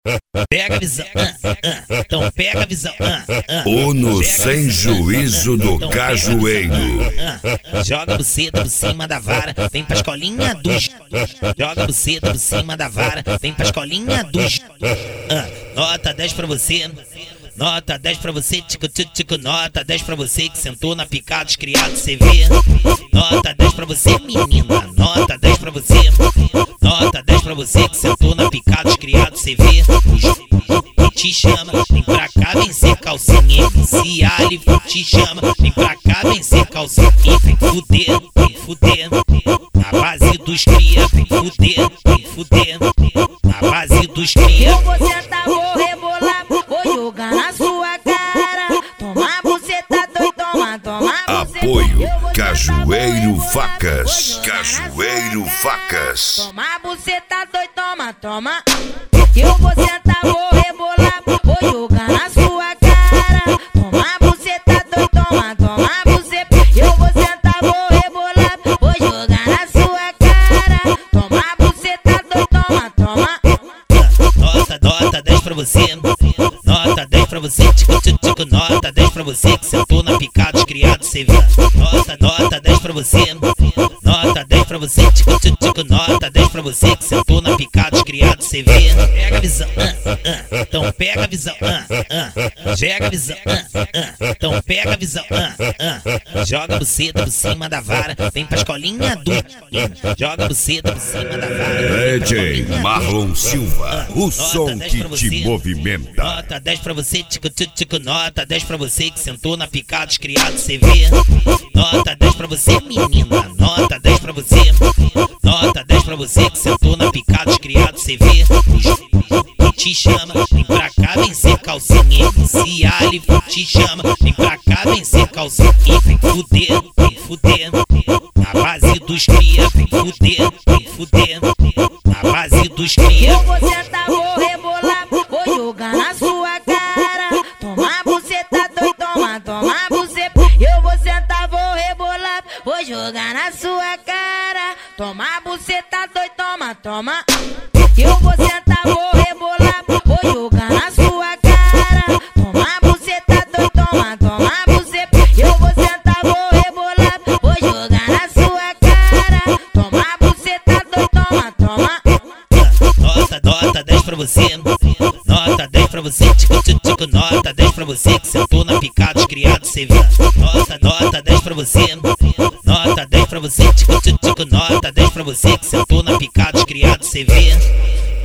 Pega a visão, então pega a visão. Uno sem juízo do cajueiro. Joga buceta por cima da vara, vem pra escolinha dos. Joga buceta por cima da vara, vem pra escolinha dos. Nota 10 pra você. Nota 10 pra você, tico, tico, tico. Nota 10 pra você que sentou na picada dos criados, cê vê. Nota 10 pra você, menina. Nota 10 pra você. Nota 10 pra você que sentou na picada dos criados, cê vê. Te chama, vem pra cá, vem ser calcinha. Se Ali te chama, vem pra cá, vem ser calcinha. Vem fuder, vem fuder. Na base dos cria, vem fuder, vem fuder. Na base dos cria. Eu vou sentar, vou rebolar, vou jogar na sua cara. Toma buceta, doido, toma, toma buceta. Apoio Cajueiro Facas. Cajueiro Facas. Toma buceta, doido, toma, toma. Eu vou sentar, vou rebolar, vou jogar na sua cara. Toma buceta, doido, toma, toma buceta. Eu vou sentar, vou rebolar, vou jogar na sua cara. Toma buceta, doido, toma, toma. Nota 10 pra você. Nota 10 pra você, tico, tico, tico. Nota 10 pra você que sentou na picada dos criados, cê vê. Nota 10 pra você. Nota 10 pra você, tico, tico, tico. Nota 10 pra você que sentou na picada dos criados, cê vê. Pega a visão, então pega a visão, pega a visão, então pega a visão, joga buceta por cima da vara, vem pra escolinha do. Joga buceta por cima da vara. DJ Marlon Silva, o som que te movimenta. Nota 10 pra você, tico, tico, tico. Nota 10 pra você que sentou na picada dos criados, cê vê. Nota 10 pra você, menina. Nota 10 pra você. Nota 10 pra você que sentou na picada dos criados, cê vê. Te chama, vem pra cá, vem ser calcinha. Se Ali te chama, vem pra cá, vem ser calcinha. Vem fuder, vem fuder. Na base dos cria, vem fuder, vem fuder. Na base dos cria. Eu vou sentar, vou rebolar, vou jogar na sua cara. Toma buceta, doido, toma, toma buceta. Eu vou sentar, vou rebolar, vou jogar na sua cara. Toma buceta, doido, toma, toma. Eu vou sentar, vou rebolar, vou jogar na sua cara. Toma buceta, doido, toma, toma buceta. Eu vou sentar, vou rebolar, vou jogar na sua cara. Toma buceta, doido, toma, toma. Nota 10 pra você. Nota 10 pra você, tico, tico, tico. Nota 10 pra você que sentou na picada dos criados, cê vê. Nota 10 pra você. Nota 10 pra você, tico, tico, tico. Nota 10 pra você que sentou na picada dos criados, cê vê.